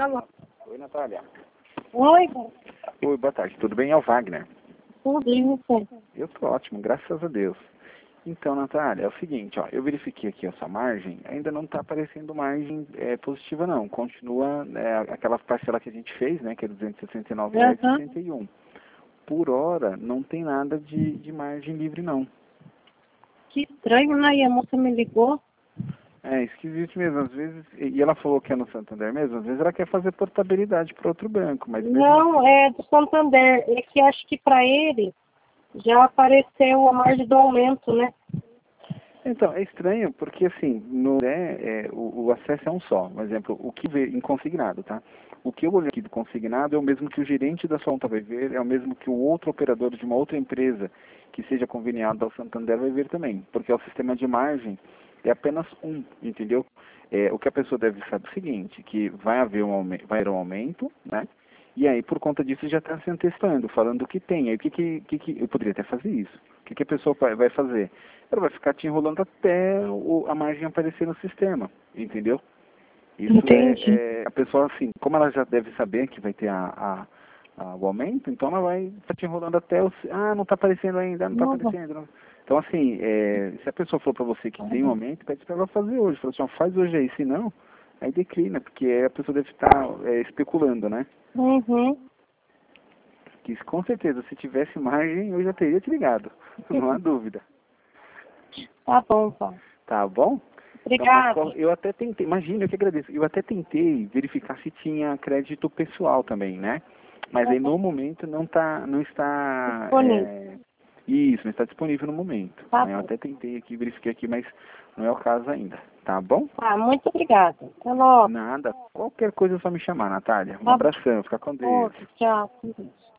Tá bom. Oi, Natália. Oi, Oi, boa tarde. Tudo bem? É o Wagner. tudo bem, você? Eu tô ótimo, graças a Deus. Então, Natália, é o seguinte, ó, eu verifiquei aqui a sua margem, ainda não está aparecendo margem positiva não, continua aquela parcela que a gente fez, né, que é R$ 269,61. Por hora, não tem nada de margem livre não. Que estranho, né? E a moça me ligou. É esquisito mesmo, às vezes, e ela falou que é no Santander mesmo, às vezes ela quer fazer portabilidade para outro banco, mas mesmo Não, assim... é do Santander. É que acho que para ele já apareceu a margem do aumento, né? Então, é estranho porque, assim, o acesso é um só. Por exemplo, o que vê em consignado, tá? O que eu olhei aqui do consignado é o mesmo que o gerente da sua conta vai ver, é o mesmo que o outro operador de uma outra empresa que seja conveniado ao Santander vai ver também, porque o sistema de margem é apenas um, entendeu? O que a pessoa deve saber é o seguinte, que vai haver vai haver um aumento, né? E aí, por conta disso, já está se antecipando, falando o que tem. Aí, o que eu poderia até fazer isso. O que a pessoa vai fazer? Ela vai ficar te enrolando até a margem aparecer no sistema, entendeu? Isso Entendi. a pessoa, assim, como ela já deve saber que vai ter o aumento, então ela vai estar te enrolando até não está aparecendo ainda, não está Não, não. aparecendo. Não. Então, assim, se a pessoa falou para você que tem um aumento, pede para ela fazer hoje. Fala assim, ó, faz hoje aí, se não, aí declina, porque aí a pessoa deve estar especulando, né? Uhum. Que com certeza, se tivesse margem, eu já teria te ligado, não há dúvida. Tá bom, Paulo. Tá bom? Então, Obrigada. eu até tentei, imagina, eu que agradeço, eu até tentei verificar se tinha crédito pessoal também, né? Mas aí no momento não está, Disponível. isso, não está disponível no momento. Tá Né? Eu bom. até tentei aqui, verifiquei aqui, mas não é o caso ainda, tá bom? Tá, muito obrigada. Até logo. Nada, qualquer coisa é só me chamar, Natália. Um Tá bom. abração, fica com Deus. Outro, tchau.